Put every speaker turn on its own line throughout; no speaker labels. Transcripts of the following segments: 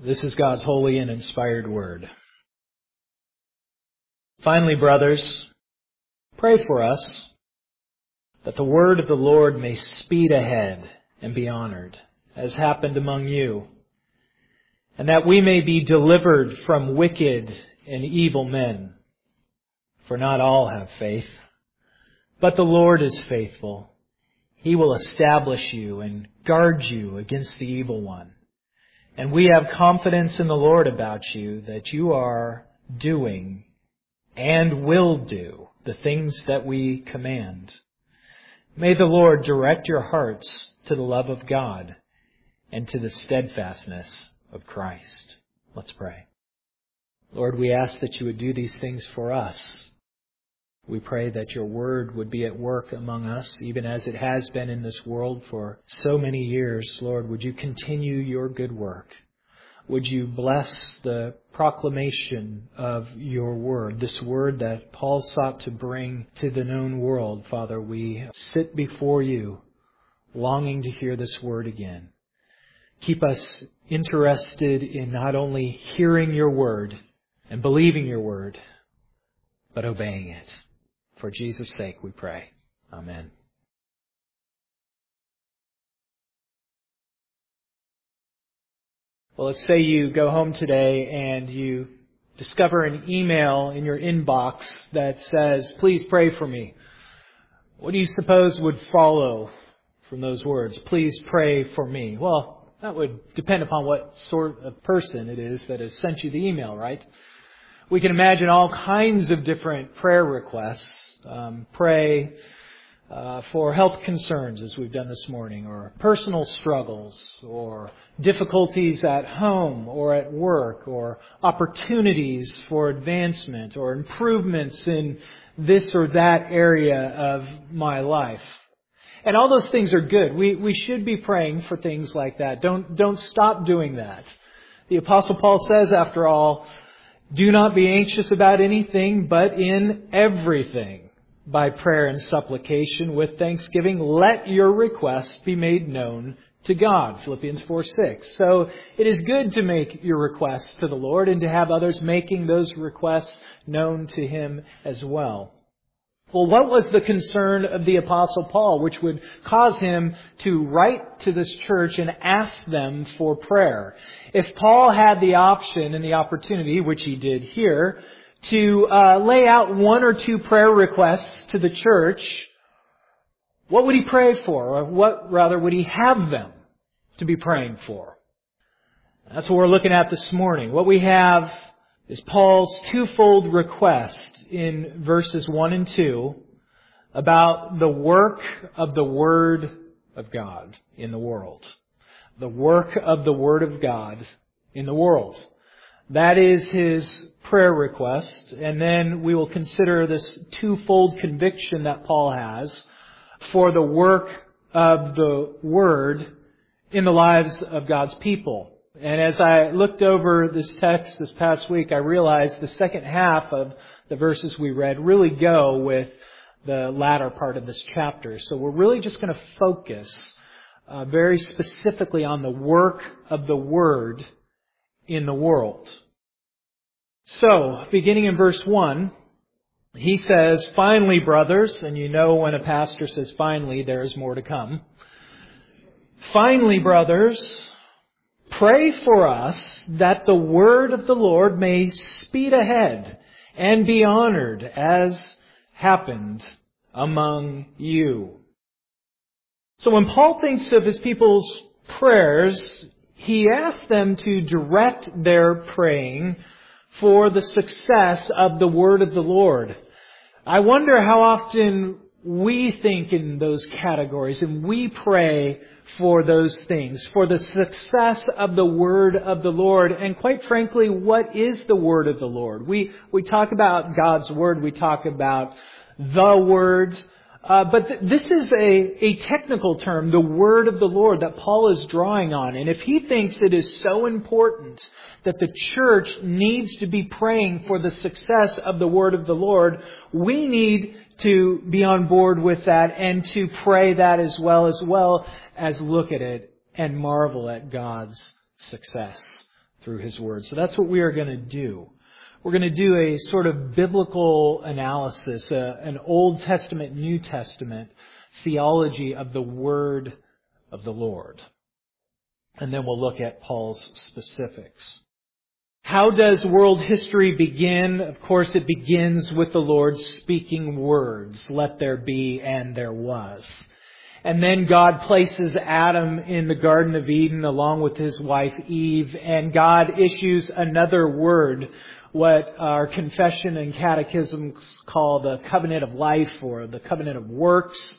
This is God's holy and inspired word. Finally, brothers, pray for us that the word of the Lord may speed ahead and be honored, as happened among you, and that we may be delivered from wicked and evil men. For not all have faith, but the Lord is faithful. He will establish you and guard you against the evil one. And we have confidence in the Lord about you that you are doing and will do the things that we command. May the Lord direct your hearts to the love of God and to the steadfastness of Christ. Let's pray. Lord, we ask that you would do these things for us. We pray that your word would be at work among us, even as it has been in this world for so many years. Lord, would you continue your good work? Would you bless the proclamation of your word, this word that Paul sought to bring to the known world? Father, we sit before you, longing to hear this word again. Keep us interested in not only hearing your word and believing your word, but obeying it. For Jesus' sake we pray. Amen. Well, let's say you go home today and you discover an email in your inbox that says, "Please pray for me." What do you suppose would follow from those words? "Please pray for me." Well, that would depend upon what sort of person it is that has sent you the email, right? We can imagine all kinds of different prayer requests. Pray for health concerns, as we've done this morning, or personal struggles, or difficulties at home or at work, or opportunities for advancement, or improvements in this or that area of my life. And all those things are good. We should be praying for things like that. Don't stop doing that. The Apostle Paul says, after all, "Do not be anxious about anything, but in everything, by prayer and supplication with thanksgiving, let your requests be made known to God." Philippians 4:6. So it is good to make your requests to the Lord and to have others making those requests known to Him as well. Well, what was the concern of the Apostle Paul, which would cause him to write to this church and ask them for prayer? If Paul had the option and the opportunity, which he did here, to lay out one or two prayer requests to the church, what would he pray for? Or what, rather, would he have them to be praying for? That's what we're looking at this morning. What we have is Paul's twofold request in verses 1 and 2 about the work of the Word of God in the world. The work of the Word of God in the world. That is his prayer request. And then we will consider this twofold conviction that Paul has for the work of the Word in the lives of God's people. And as I looked over this text this past week, I realized the second half of the verses we read really go with the latter part of this chapter. So we're really just going to focus very specifically on the work of the Word in the world. So, beginning in verse 1, he says, "Finally, brothers," and you know when a pastor says finally, there is more to come. "Finally, brothers, pray for us that the word of the Lord may speed ahead and be honored as happened among you." So when Paul thinks of his people's prayers, he asks them to direct their praying for the success of the word of the Lord. I wonder how often we think in those categories and we pray for those things, for the success of the word of the Lord. And quite frankly, what is the word of the Lord? We talk about God's word, we talk about the words, but this is a technical term, the word of the Lord, that Paul is drawing on. And if he thinks it is so important that the church needs to be praying for the success of the word of the Lord, we need to be on board with that and to pray that as well as look at it and marvel at God's success through His Word. So that's what we are going to do. We're going to do a sort of biblical analysis, an Old Testament, New Testament theology of the Word of the Lord. And then we'll look at Paul's specifics. How does world history begin? Of course, it begins with the Lord speaking words. Let there be, and there was. And then God places Adam in the Garden of Eden along with his wife Eve, and God issues another word, what our confession and catechisms call the covenant of life or the covenant of works.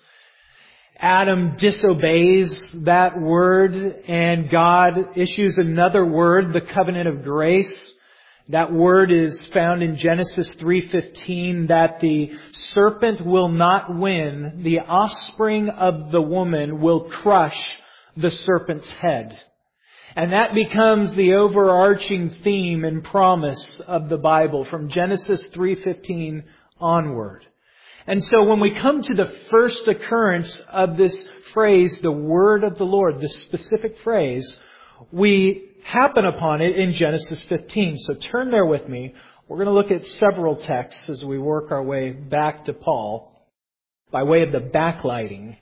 Adam disobeys that word, and God issues another word, the covenant of grace. That word is found in Genesis 3:15, that the serpent will not win, the offspring of the woman will crush the serpent's head. And that becomes the overarching theme and promise of the Bible from Genesis 3:15 onward. And so when we come to the first occurrence of this phrase, the word of the Lord, this specific phrase, we happen upon it in Genesis 15. So turn there with me. We're going to look at several texts as we work our way back to Paul by way of the backlighting.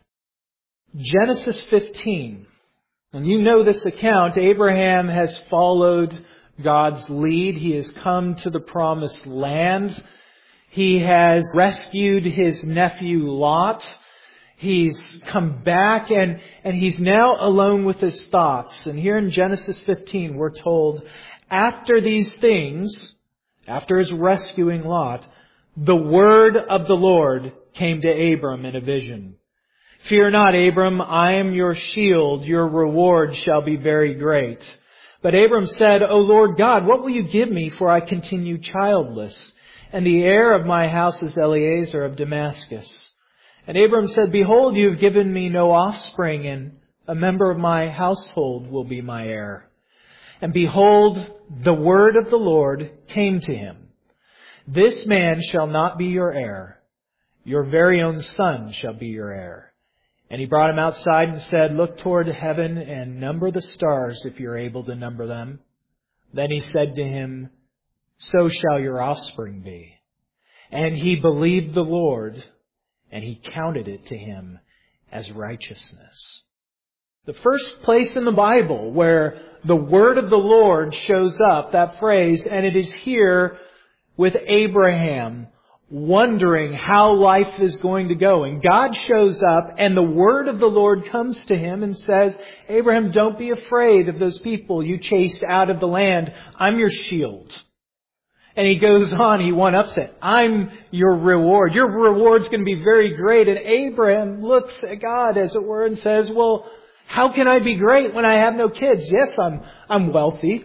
Genesis 15. And you know this account. Abraham has followed God's lead. He has come to the promised land. He has rescued his nephew Lot. He's come back and he's now alone with his thoughts. And here in Genesis 15 we're told, after these things, after his rescuing Lot, the word of the Lord came to Abram in a vision. Fear not, Abram, I am your shield. Your reward shall be very great. But Abram said, O Lord God, what will you give me, for I continue childless? And the heir of my house is Eliezer of Damascus. And Abram said, Behold, you have given me no offspring, and a member of my household will be my heir. And behold, the word of the Lord came to him. This man shall not be your heir. Your very own son shall be your heir. And he brought him outside and said, Look toward heaven and number the stars if you're able to number them. Then he said to him, So shall your offspring be. And he believed the Lord, and He counted it to him as righteousness. The first place in the Bible where the word of the Lord shows up, that phrase, and it is here with Abraham, wondering how life is going to go. And God shows up, and the word of the Lord comes to him and says, Abraham, don't be afraid of those people you chased out of the land. I'm your shield. And he goes on, he one-ups it. I'm your reward. Your reward's going to be very great. And Abraham looks at God, as it were, and says, well, how can I be great when I have no kids? Yes, I'm wealthy.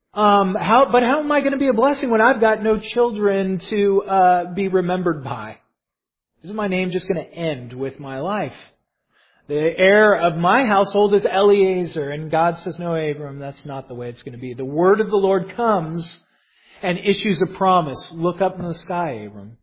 But how am I going to be a blessing when I've got no children to be remembered by? Isn't my name just going to end with my life? The heir of my household is Eliezer. And God says, no, Abram, that's not the way it's going to be. The word of the Lord comes and issues a promise. Look up in the sky, Abram.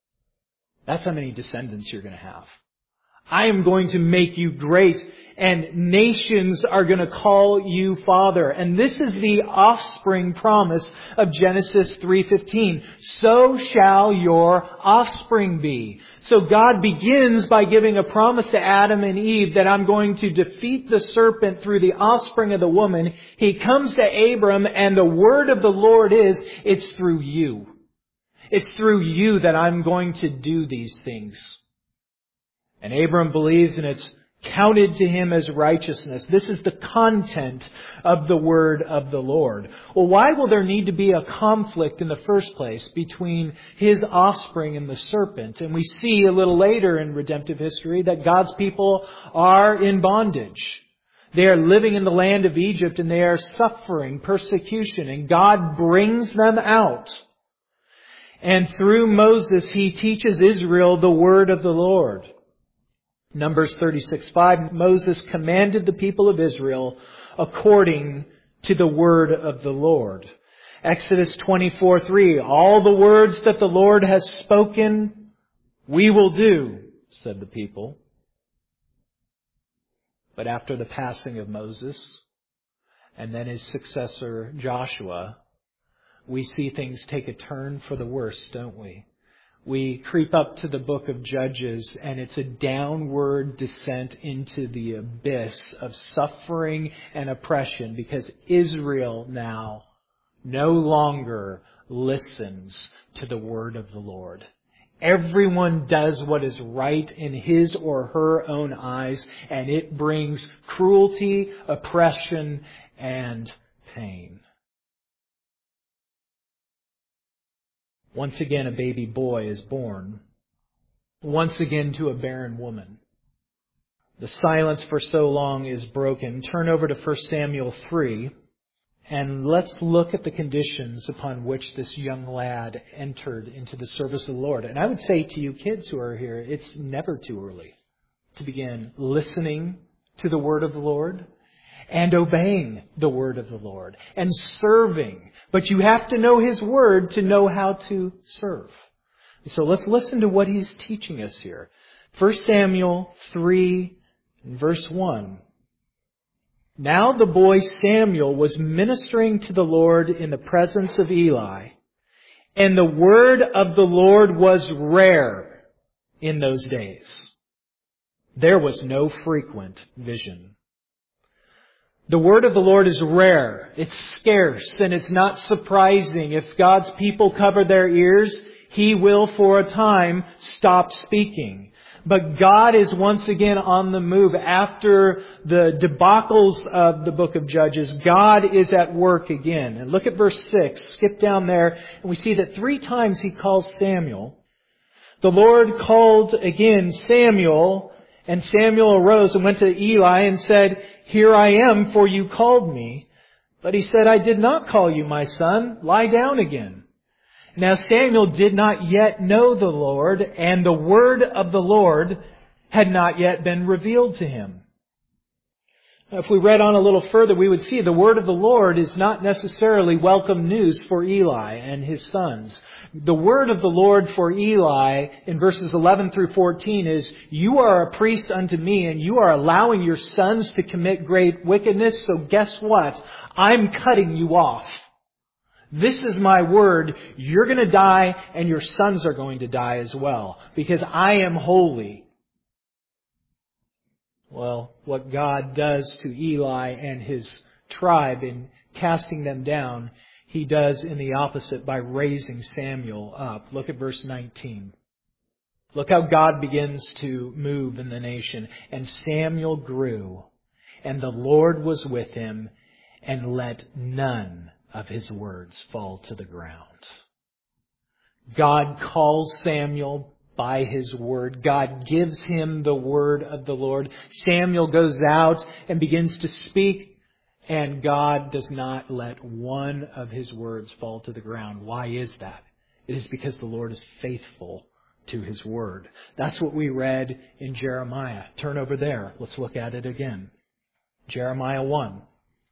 That's how many descendants you're going to have. I am going to make you great, and nations are going to call you father. And this is the offspring promise of Genesis 3:15. So shall your offspring be. So God begins by giving a promise to Adam and Eve that I'm going to defeat the serpent through the offspring of the woman. He comes to Abram, and the word of the Lord is, it's through you. It's through you that I'm going to do these things. And Abram believes, and it's counted to him as righteousness. This is the content of the word of the Lord. Well, why will there need to be a conflict in the first place between his offspring and the serpent? And we see a little later in redemptive history that God's people are in bondage. They are living in the land of Egypt, and they are suffering persecution, and God brings them out. And through Moses, He teaches Israel the word of the Lord. Numbers 36:5, Moses commanded the people of Israel according to the word of the Lord. Exodus 24:3, all the words that the Lord has spoken, we will do, said the people. But after the passing of Moses, and then his successor Joshua, we see things take a turn for the worse, don't we? We creep up to the book of Judges, and it's a downward descent into the abyss of suffering and oppression, because Israel now no longer listens to the word of the Lord. Everyone does what is right in his or her own eyes, and it brings cruelty, oppression, and pain. Once again, a baby boy is born. Once again to a barren woman. The silence for so long is broken. Turn over to 1 Samuel 3, and let's look at the conditions upon which this young lad entered into the service of the Lord. And I would say to you kids who are here, it's never too early to begin listening to the word of the Lord and obeying the word of the Lord and serving. But you have to know His word to know how to serve. So let's listen to what He's teaching us here. 1 Samuel 3, verse 1. Now the boy Samuel was ministering to the Lord in the presence of Eli, and the word of the Lord was rare in those days. There was no frequent vision. The word of the Lord is rare, it's scarce, and it's not surprising. If God's people cover their ears, He will for a time stop speaking. But God is once again on the move. After the debacles of the book of Judges, God is at work again. And look at verse 6. Skip down there, and we see that 3 times He calls Samuel. The Lord called again Samuel, and Samuel arose and went to Eli and said, "Here I am, for you called me." But he said, "I did not call you, my son. Lie down again." Now Samuel did not yet know the Lord, and the word of the Lord had not yet been revealed to him. Now, if we read on a little further, we would see the word of the Lord is not necessarily welcome news for Eli and his sons. The word of the Lord for Eli in verses 11 through 14 is, "You are a priest unto me, and you are allowing your sons to commit great wickedness, so guess what? I'm cutting you off. This is my word. You're going to die, and your sons are going to die as well, because I am holy." Well, what God does to Eli and his tribe in casting them down, He does in the opposite by raising Samuel up. Look at verse 19. Look how God begins to move in the nation. "And Samuel grew, and the Lord was with him, and let none of his words fall to the ground." God calls Samuel by His word. God gives him the word of the Lord. Samuel goes out and begins to speak, and God does not let one of His words fall to the ground. Why is that? It is because the Lord is faithful to His word. That's what we read in Jeremiah. Turn over there. Let's look at it again. Jeremiah 1.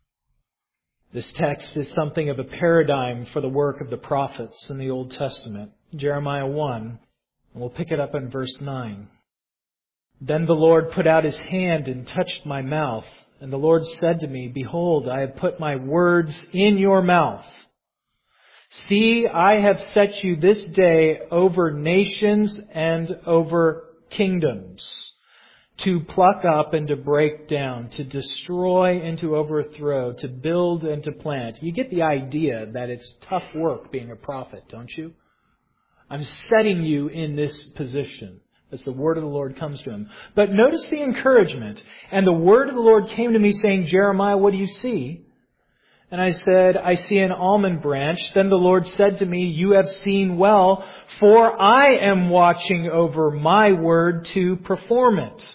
This text is something of a paradigm for the work of the prophets in the Old Testament. Jeremiah 1, and we'll pick it up in verse 9. "Then the Lord put out His hand and touched my mouth. And the Lord said to me, Behold, I have put my words in your mouth. See, I have set you this day over nations and over kingdoms, to pluck up and to break down, to destroy and to overthrow, to build and to plant." You get the idea that it's tough work being a prophet, don't you? I'm setting you in this position as the word of the Lord comes to him. But notice the encouragement. "And the word of the Lord came to me, saying, Jeremiah, what do you see?" And I said, "I see an almond branch." Then the Lord said to me, "You have seen well, for I am watching over my word to perform it."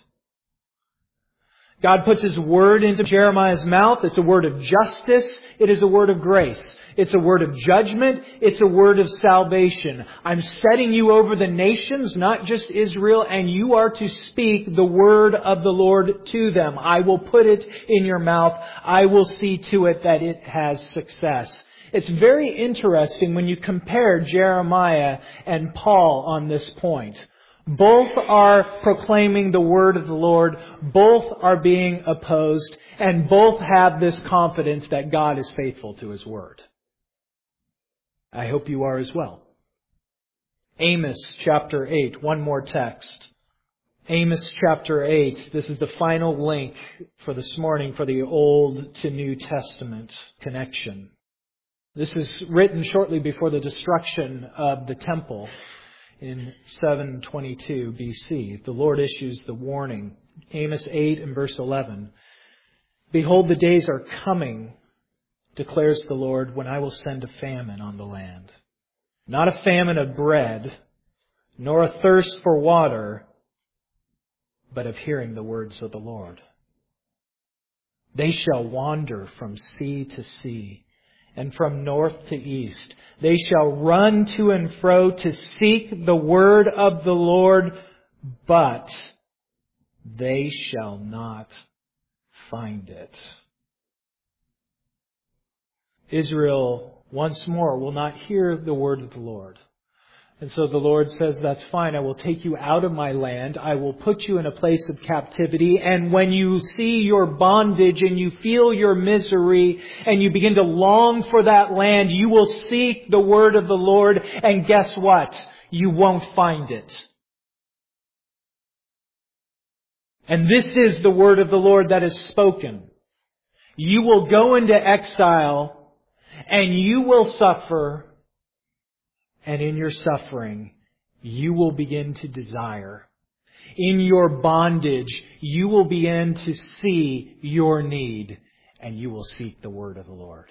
God puts His word into Jeremiah's mouth. It's a word of justice. It is a word of grace. It's a word of judgment. It's a word of salvation. I'm setting you over the nations, not just Israel, and you are to speak the word of the Lord to them. I will put it in your mouth. I will see to it that it has success. It's very interesting when you compare Jeremiah and Paul on this point. Both are proclaiming the word of the Lord. Both are being opposed. And both have this confidence that God is faithful to His word. I hope you are as well. Amos chapter 8. One more text. Amos chapter 8. This is the final link for this morning for the Old to New Testament connection. This is written shortly before the destruction of the temple in 722 BC. The Lord issues the warning. Amos 8 and verse 11. Behold, the days are coming, declares the Lord, when I will send a famine on the land. Not a famine of bread, nor a thirst for water, but of hearing the words of the Lord. They shall wander from sea to sea, and from north to east. They shall run to and fro to seek the word of the Lord, but they shall not find it. Israel once more will not hear the word of the Lord. And so the Lord says, that's fine. I will take you out of my land. I will put you in a place of captivity. And when you see your bondage and you feel your misery and you begin to long for that land, you will seek the word of the Lord. And guess what? You won't find it. And this is the word of the Lord that is spoken. You will go into exile and you will suffer. And in your suffering, you will begin to desire. In your bondage, you will begin to see your need, and you will seek the word of the Lord.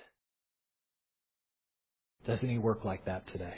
Doesn't He work like that today?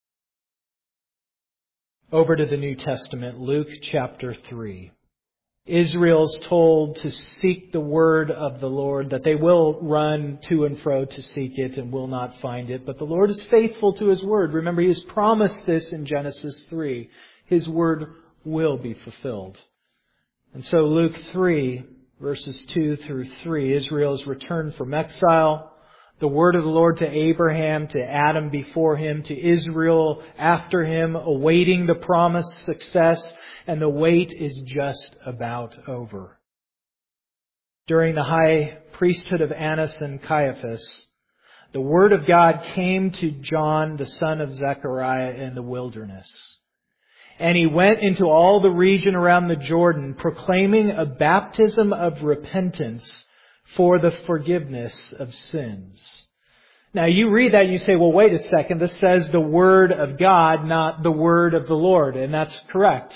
Over to the New Testament, Luke chapter 3. Israel's told to seek the word of the Lord, that they will run to and fro to seek it and will not find it. But the Lord is faithful to His word. Remember, He has promised this in Genesis 3. His word will be fulfilled. And so Luke 3, verses 2 through 3, Israel's return from exile. The word of the Lord to Abraham, to Adam before him, to Israel after him, awaiting the promised success, and the wait is just about over. During the high priesthood of Annas and Caiaphas, the word of God came to John, the son of Zechariah, in the wilderness. And he went into all the region around the Jordan, proclaiming a baptism of repentance for the forgiveness of sins. Now you read that and you say, well, wait a second, this says the word of God, not the word of the Lord. And that's correct.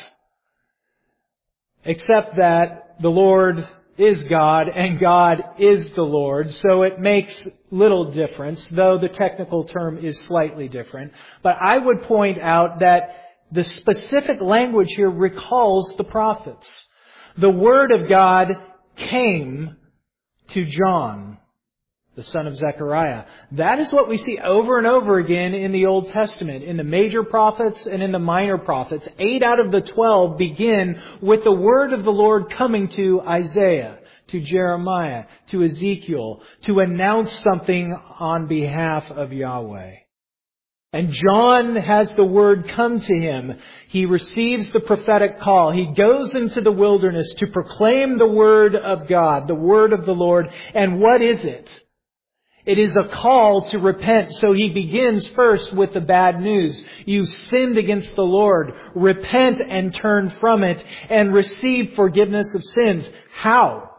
Except that the Lord is God and God is the Lord. So it makes little difference, though the technical term is slightly different. But I would point out that the specific language here recalls the prophets. The word of God came to John, the son of Zechariah. That is what we see over and over again in the Old Testament, in the major prophets and in the minor prophets. 8 out of the 12 begin with the word of the Lord coming to Isaiah, to Jeremiah, to Ezekiel, to announce something on behalf of Yahweh. And John has the word come to him. He receives the prophetic call. He goes into the wilderness to proclaim the word of God, the word of the Lord. And what is it? It is a call to repent. So he begins first with the bad news. You sinned against the Lord. Repent and turn from it and receive forgiveness of sins. How?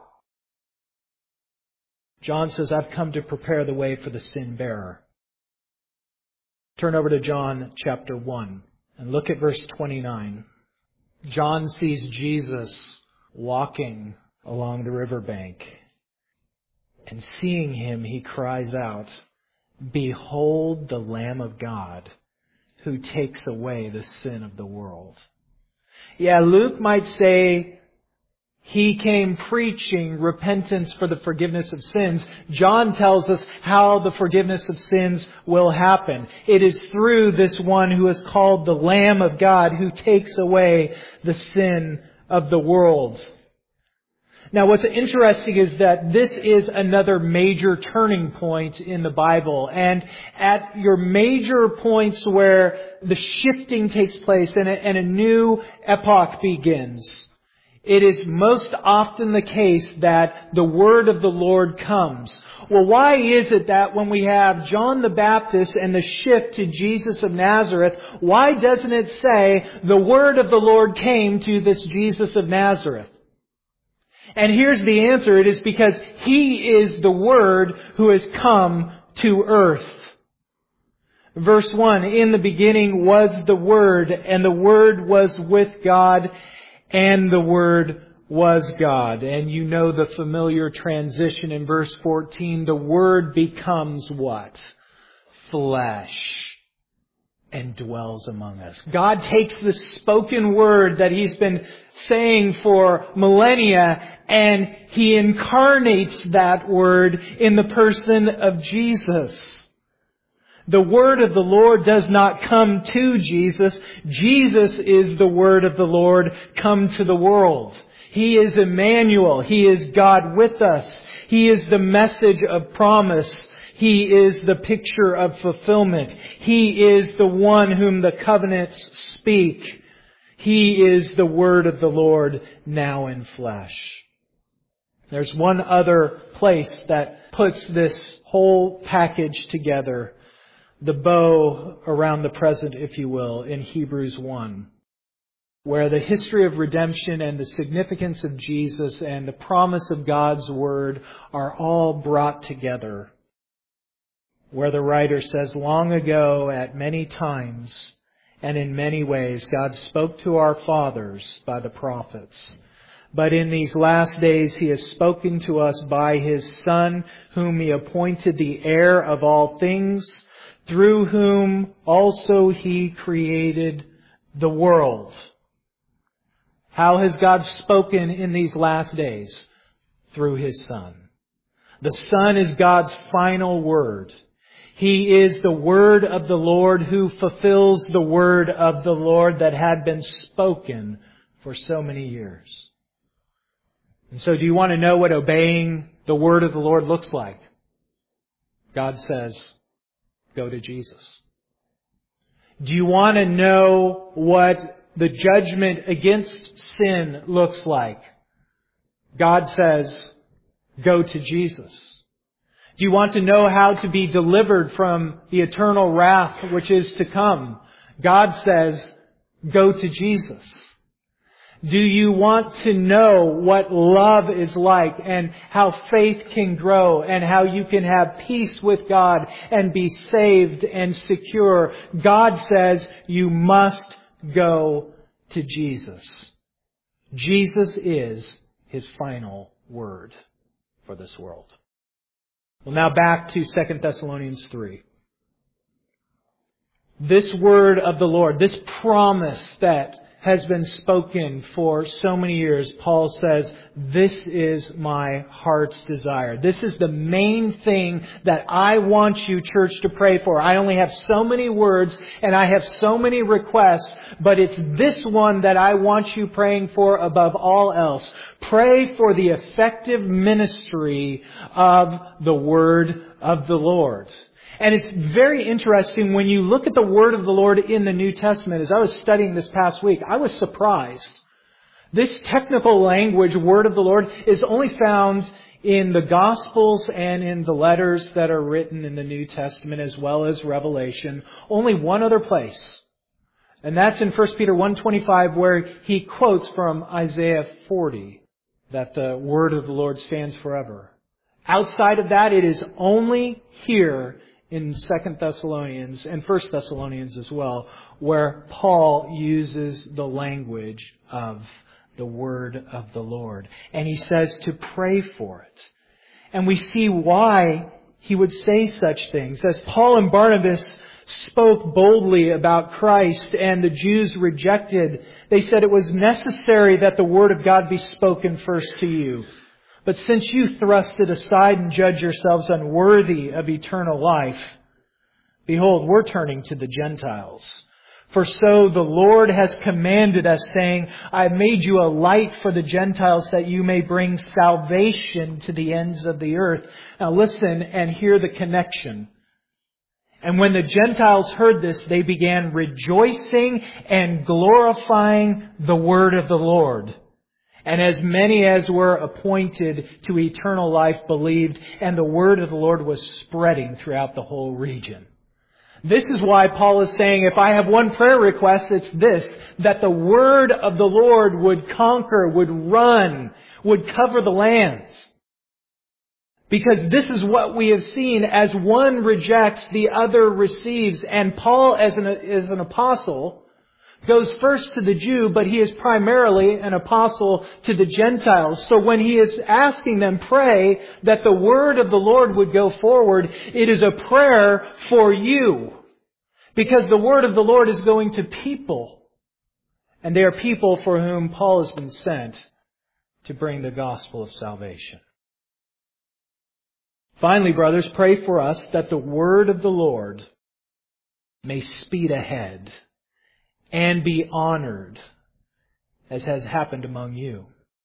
John says, I've come to prepare the way for the sin bearer. Turn over to John chapter 1 and look at verse 29. John sees Jesus walking along the riverbank. And seeing Him, he cries out, Behold the Lamb of God who takes away the sin of the world. Yeah, Luke might say He came preaching repentance for the forgiveness of sins. John tells us how the forgiveness of sins will happen. It is through this one who is called the Lamb of God who takes away the sin of the world. Now, what's interesting is that this is another major turning point in the Bible. And at your major points where the shifting takes place and a new epoch begins, it is most often the case that the word of the Lord comes. Well, why is it that when we have John the Baptist and the shift to Jesus of Nazareth, why doesn't it say the word of the Lord came to this Jesus of Nazareth? And here's the answer. It is because He is the Word who has come to earth. Verse 1, in the beginning was the Word, and the Word was with God, and the Word was God. And you know the familiar transition in verse 14. The Word becomes what? Flesh. And dwells among us. God takes the spoken word that He's been saying for millennia and He incarnates that word in the person of Jesus. The word of the Lord does not come to Jesus. Jesus is the word of the Lord come to the world. He is Emmanuel. He is God with us. He is the message of promise. He is the picture of fulfillment. He is the one whom the covenants speak. He is the word of the Lord now in flesh. There's one other place that puts this whole package together, the bow around the present, if you will, in Hebrews 1, where the history of redemption and the significance of Jesus and the promise of God's word are all brought together. Where the writer says, long ago, at many times and in many ways, God spoke to our fathers by the prophets. But in these last days, He has spoken to us by His Son, whom He appointed the heir of all things, through whom also He created the world. How has God spoken in these last days? Through His Son. The Son is God's final word. He is the word of the Lord who fulfills the word of the Lord that had been spoken for so many years. And so do you want to know what obeying the word of the Lord looks like? God says, go to Jesus. Do you want to know what the judgment against sin looks like? God says, go to Jesus. Do you want to know how to be delivered from the eternal wrath which is to come? God says, go to Jesus. Do you want to know what love is like and how faith can grow and how you can have peace with God and be saved and secure? God says you must go to Jesus. Jesus is His final word for this world. Well, now back to 2 Thessalonians 3. This word of the Lord, this promise that has been spoken for so many years, Paul says, this is my heart's desire. This is the main thing that I want you, church, to pray for. I only have so many words and I have so many requests, but it's this one that I want you praying for above all else. Pray for the effective ministry of the word of the Lord. And it's very interesting when you look at the word of the Lord in the New Testament. As I was studying this past week, I was surprised. This technical language, word of the Lord, is only found in the Gospels and in the letters that are written in the New Testament as well as Revelation. Only one other place. And that's in 1 Peter 1:25, where he quotes from Isaiah 40 that the word of the Lord stands forever. Outside of that, it is only here in 2 Thessalonians and 1 Thessalonians as well, where Paul uses the language of the word of the Lord. And he says to pray for it. And we see why he would say such things. As Paul and Barnabas spoke boldly about Christ and the Jews rejected, they said it was necessary that the word of God be spoken first to you. But since you thrust it aside and judge yourselves unworthy of eternal life, behold, we're turning to the Gentiles. For so the Lord has commanded us, saying, I have made you a light for the Gentiles, that you may bring salvation to the ends of the earth. Now listen and hear the connection. And when the Gentiles heard this, they began rejoicing and glorifying the word of the Lord. And as many as were appointed to eternal life believed, and the word of the Lord was spreading throughout the whole region. This is why Paul is saying, if I have one prayer request, it's this, that the word of the Lord would conquer, would run, would cover the lands. Because this is what we have seen. As one rejects, the other receives. And Paul, as an apostle, goes first to the Jew, but he is primarily an apostle to the Gentiles. So when he is asking them, pray that the word of the Lord would go forward, it is a prayer for you. Because the word of the Lord is going to people. And they are people for whom Paul has been sent to bring the gospel of salvation. Finally, brothers, pray for us that the word of the Lord may speed ahead and be honored, as has happened among you.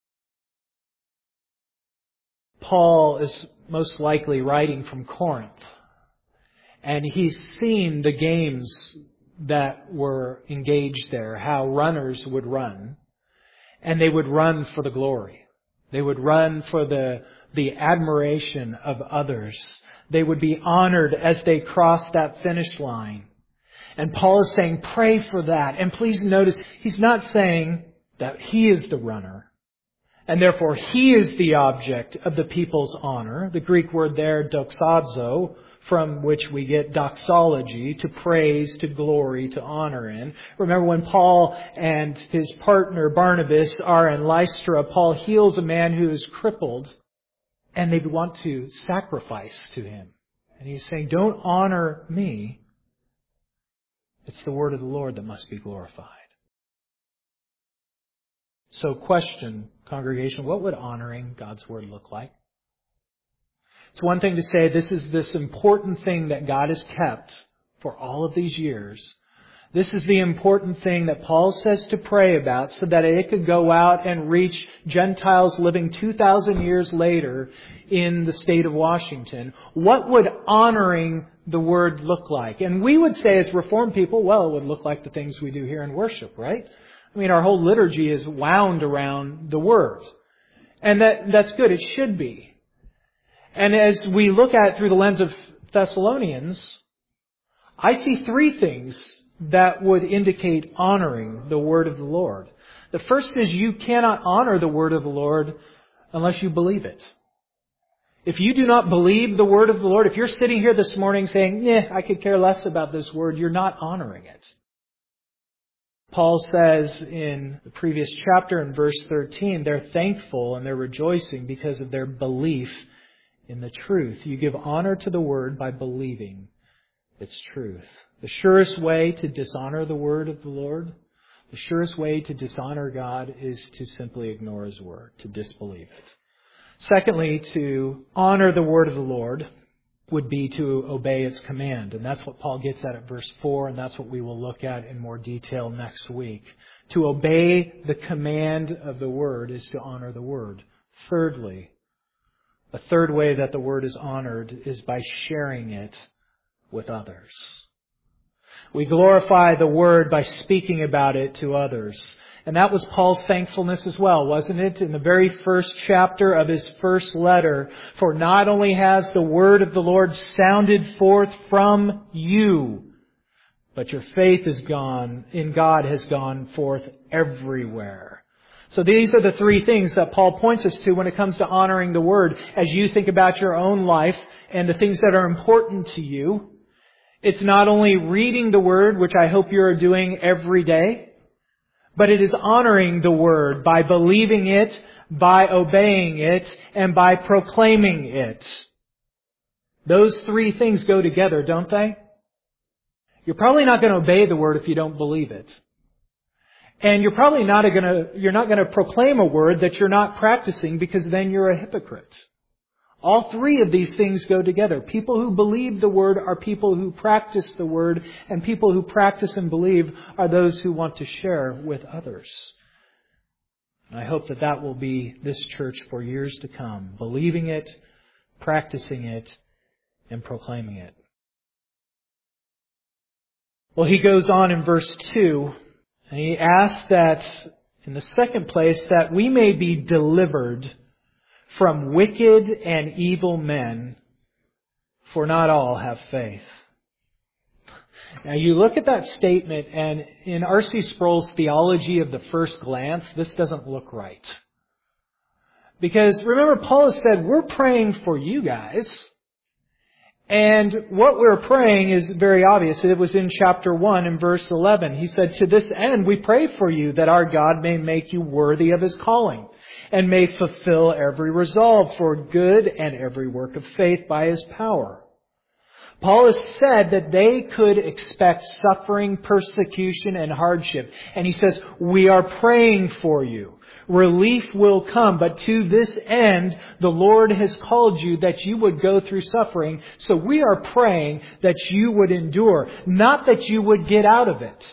Paul is most likely writing from Corinth, and he's seen the games that were engaged there, how runners would run, and they would run for the glory. They would run for the admiration of others. They would be honored as they crossed that finish line. And Paul is saying, pray for that. And please notice, he's not saying that he is the runner, and therefore he is the object of the people's honor. The Greek word there, doxazo, from which we get doxology, to praise, to glory, to honor in. Remember when Paul and his partner Barnabas are in Lystra, Paul heals a man who is crippled, and they want to sacrifice to him. And he's saying, don't honor me. It's the word of the Lord that must be glorified. So question, congregation, what would honoring God's word look like? It's one thing to say this is this important thing that God has kept for all of these years. This is the important thing that Paul says to pray about so that it could go out and reach Gentiles living 2,000 years later in the state of Washington. What would honoring the word look like? And we would say as Reformed people, well, it would look like the things we do here in worship, right? I mean, our whole liturgy is wound around the word. And that's good. It should be. And as we look at it through the lens of Thessalonians, I see three things that would indicate honoring the word of the Lord. The first is you cannot honor the word of the Lord unless you believe it. If you do not believe the word of the Lord, if you're sitting here this morning saying, I could care less about this word, you're not honoring it. Paul says in the previous chapter in verse 13, they're thankful and they're rejoicing because of their belief in the truth. You give honor to the word by believing its truth. The surest way to dishonor the word of the Lord, the surest way to dishonor God is to simply ignore His word, to disbelieve it. Secondly, to honor the word of the Lord would be to obey its command. And that's what Paul gets at verse 4, and that's what we will look at in more detail next week. To obey the command of the word is to honor the word. Thirdly, a third way that the word is honored is by sharing it with others. We glorify the word by speaking about it to others. And that was Paul's thankfulness as well, wasn't it? In the very first chapter of his first letter. For not only has the word of the Lord sounded forth from you, but your faith in God has gone forth everywhere. So these are the three things that Paul points us to when it comes to honoring the word. As you think about your own life and the things that are important to you, it's not only reading the word, which I hope you're doing every day, but it is honoring the word by believing it, by obeying it, and by proclaiming it. Those three things go together, don't they? You're probably not going to obey the word if you don't believe it. And you're probably not going to proclaim a word that you're not practicing, because then you're a hypocrite. All three of these things go together. People who believe the Word are people who practice the Word, and people who practice and believe are those who want to share with others. And I hope that that will be this church for years to come, believing it, practicing it, and proclaiming it. Well, he goes on in verse 2, and he asks that, in the second place, that we may be delivered from wicked and evil men, for not all have faith. Now you look at that statement, and in R.C. Sproul's theology of the first glance, this doesn't look right. Because remember, Paul has said, we're praying for you guys. And what we're praying is very obvious. It was in chapter 1 and verse 11. He said, to this end we pray for you, that our God may make you worthy of His calling, and may fulfill every resolve for good and every work of faith by His power. Paul has said that they could expect suffering, persecution, and hardship. And he says, we are praying for you. Relief will come, but to this end, the Lord has called you that you would go through suffering. So we are praying that you would endure, not that you would get out of it.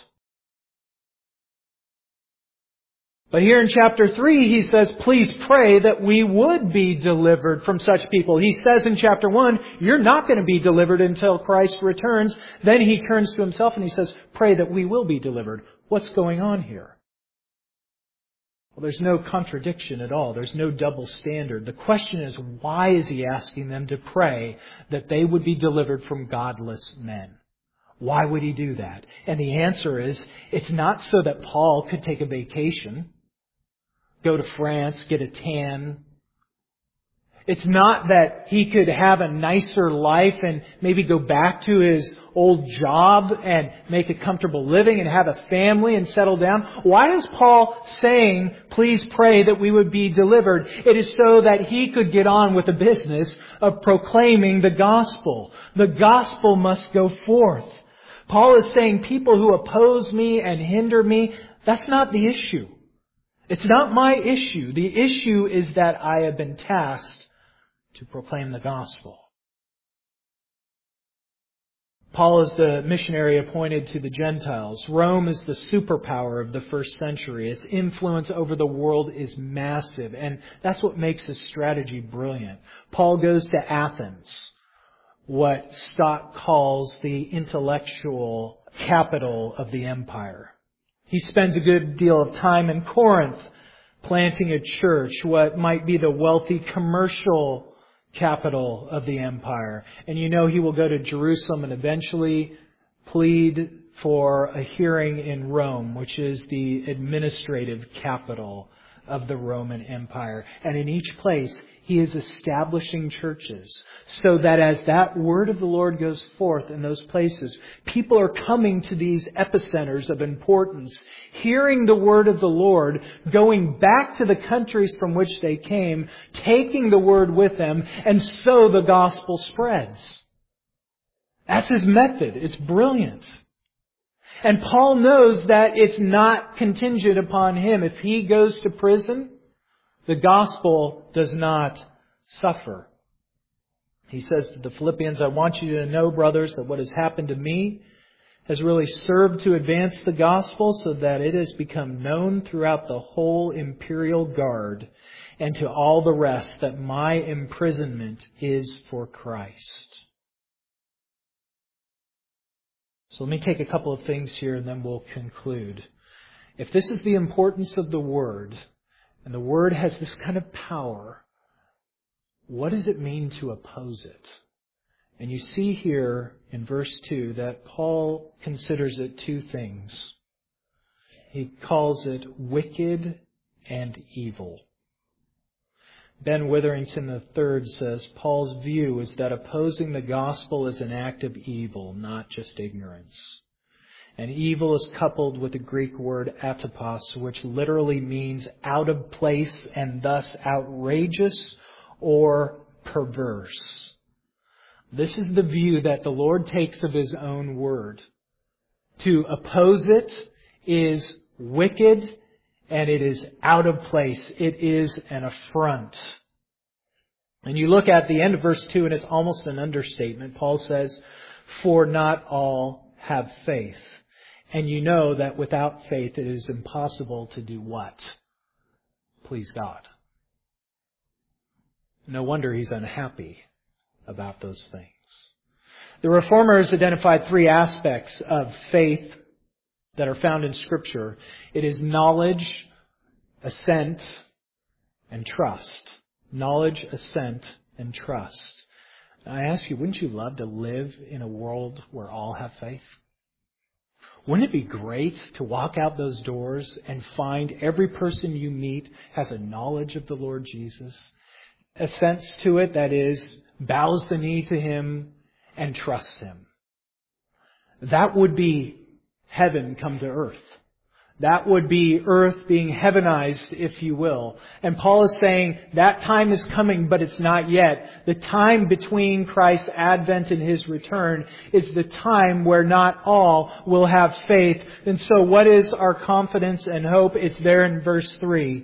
But here in chapter 3, he says, please pray that we would be delivered from such people. He says in chapter 1, you're not going to be delivered until Christ returns. Then he turns to himself and he says, pray that we will be delivered. What's going on here? Well, there's no contradiction at all. There's no double standard. The question is, why is he asking them to pray that they would be delivered from godless men? Why would he do that? And the answer is, it's not so that Paul could take a vacation, go to France, get a tan. It's not that he could have a nicer life and maybe go back to his old job and make a comfortable living and have a family and settle down. Why is Paul saying, please pray that we would be delivered? It is so that he could get on with the business of proclaiming the gospel. The gospel must go forth. Paul is saying, people who oppose me and hinder me, that's not the issue. It's not my issue. The issue is that I have been tasked to proclaim the gospel. Paul is the missionary appointed to the Gentiles. Rome is the superpower of the first century. Its influence over the world is massive, and that's what makes his strategy brilliant. Paul goes to Athens, what Stott calls the intellectual capital of the empire. He spends a good deal of time in Corinth planting a church, what might be the wealthy commercial capital of the empire. And you know he will go to Jerusalem and eventually plead for a hearing in Rome, which is the administrative capital of the Roman Empire. And in each place, he is establishing churches so that as that word of the Lord goes forth in those places, people are coming to these epicenters of importance, hearing the word of the Lord, going back to the countries from which they came, taking the word with them, and so the gospel spreads. That's his method. It's brilliant. And Paul knows that it's not contingent upon him. If he goes to prison, the gospel does not suffer. He says to the Philippians, I want you to know, brothers, that what has happened to me has really served to advance the gospel so that it has become known throughout the whole imperial guard and to all the rest that my imprisonment is for Christ. So let me take a couple of things here and then we'll conclude. If this is the importance of the Word, and the Word has this kind of power, what does it mean to oppose it? And you see here in verse 2 that Paul considers it two things. He calls it wicked and evil. Ben Witherington III says, Paul's view is that opposing the gospel is an act of evil, not just ignorance. And evil is coupled with the Greek word atopos, which literally means out of place and thus outrageous or perverse. This is the view that the Lord takes of His own word. To oppose it is wicked and it is out of place. It is an affront. And you look at the end of verse 2 and it's almost an understatement. Paul says, "For not all have faith." And you know that without faith it is impossible to do what? Please God. No wonder he's unhappy about those things. The Reformers identified three aspects of faith that are found in Scripture. It is knowledge, assent, and trust. Knowledge, assent, and trust. I ask you, wouldn't you love to live in a world where all have faith? Wouldn't it be great to walk out those doors and find every person you meet has a knowledge of the Lord Jesus, assents to it, that is, bows the knee to Him and trusts Him? That would be heaven come to earth. That would be earth being heavenized, if you will. And Paul is saying that time is coming, but it's not yet. The time between Christ's advent and His return is the time where not all will have faith. And so what is our confidence and hope? It's there in verse 3.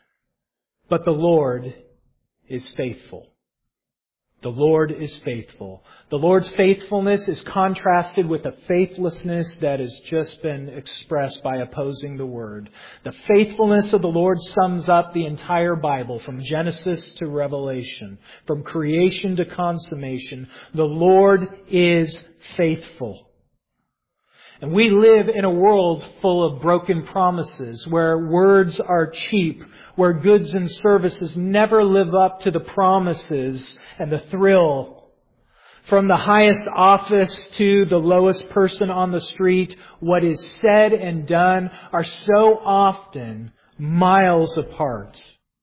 But the Lord is faithful. The Lord is faithful. The Lord's faithfulness is contrasted with the faithlessness that has just been expressed by opposing the Word. The faithfulness of the Lord sums up the entire Bible, from Genesis to Revelation, from creation to consummation. The Lord is faithful. And we live in a world full of broken promises, where words are cheap, where goods and services never live up to the promises and the thrill. From the highest office to the lowest person on the street, what is said and done are so often miles apart.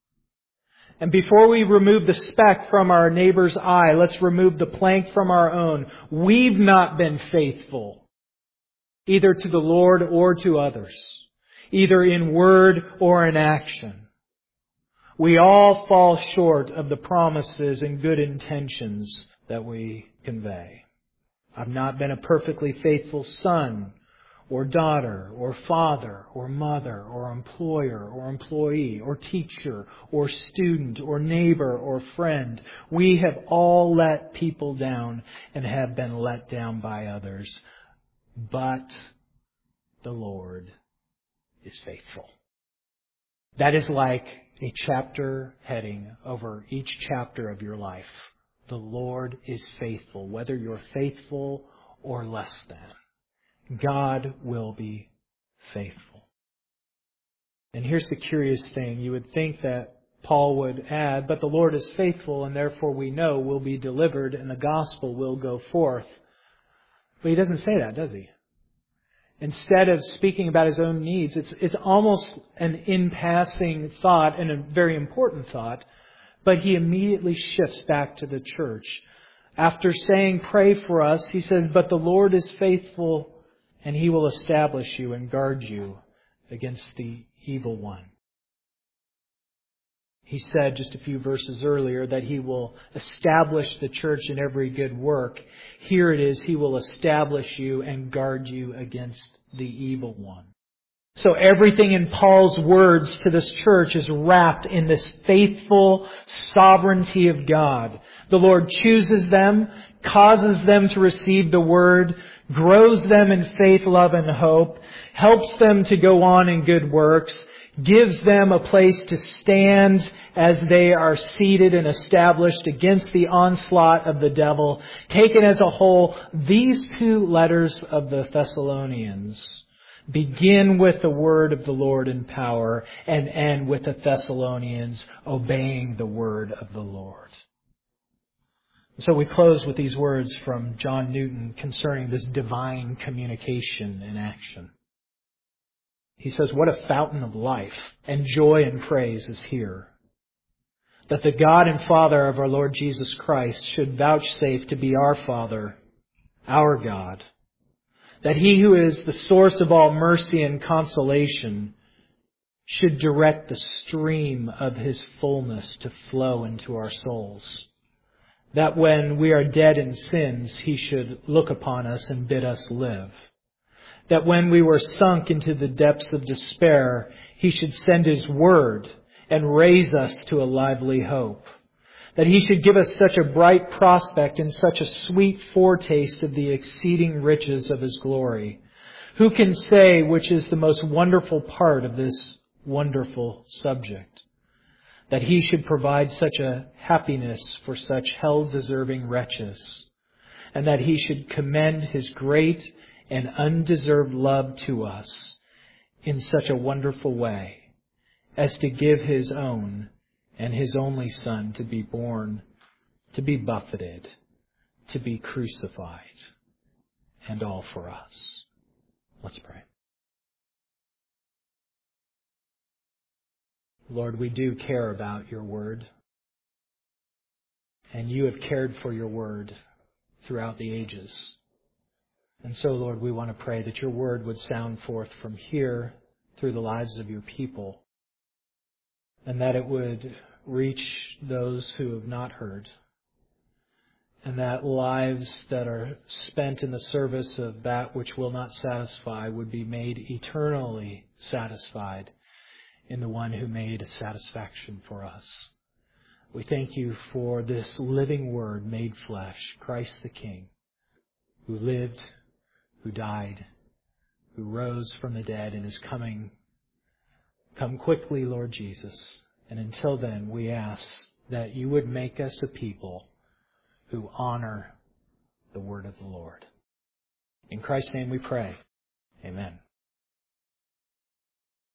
And before we remove the speck from our neighbor's eye, let's remove the plank from our own. We've not been faithful, either to the Lord or to others, either in word or in action. We all fall short of the promises and good intentions that we convey. I've not been a perfectly faithful son or daughter or father or mother or employer or employee or teacher or student or neighbor or friend. We have all let people down and have been let down by others. But the Lord is faithful. That is like a chapter heading over each chapter of your life. The Lord is faithful, whether you're faithful or less than. God will be faithful. And here's the curious thing. You would think that Paul would add, but the Lord is faithful, and therefore we know we'll be delivered and the gospel will go forth. But he doesn't say that, does he? Instead of speaking about his own needs, it's almost an in-passing thought and a very important thought, but he immediately shifts back to the church. After saying, "Pray for us," he says, "But the Lord is faithful, and He will establish you and guard you against the evil one." He said just a few verses earlier that He will establish the church in every good work. Here it is, He will establish you and guard you against the evil one. So everything in Paul's words to this church is wrapped in this faithful sovereignty of God. The Lord chooses them, causes them to receive the Word, grows them in faith, love, and hope, helps them to go on in good works, gives them a place to stand as they are seated and established against the onslaught of the devil. Taken as a whole, these two letters of the Thessalonians begin with the word of the Lord in power and end with the Thessalonians obeying the word of the Lord. So we close with these words from John Newton concerning this divine communication in action. He says, "What a fountain of life and joy and praise is here, that the God and Father of our Lord Jesus Christ should vouchsafe to be our Father, our God, that He who is the source of all mercy and consolation should direct the stream of His fullness to flow into our souls, that when we are dead in sins, He should look upon us and bid us live, that when we were sunk into the depths of despair, He should send His word and raise us to a lively hope, that He should give us such a bright prospect and such a sweet foretaste of the exceeding riches of His glory. Who can say which is the most wonderful part of this wonderful subject? That He should provide such a happiness for such hell-deserving wretches, and that He should commend His great and undeserved love to us in such a wonderful way as to give His own and His only Son to be born, to be buffeted, to be crucified, and all for us. Let's pray. Lord, we do care about Your Word, and You have cared for Your Word throughout the ages. And so, Lord, we want to pray that Your Word would sound forth from here through the lives of Your people, and that it would reach those who have not heard, and that lives that are spent in the service of that which will not satisfy would be made eternally satisfied in the one who made a satisfaction for us. We thank You for this living Word made flesh, Christ the King, who lived, who died, who rose from the dead and is coming. Come quickly, Lord Jesus. And until then, we ask that You would make us a people who honor the word of the Lord. In Christ's name we pray. Amen.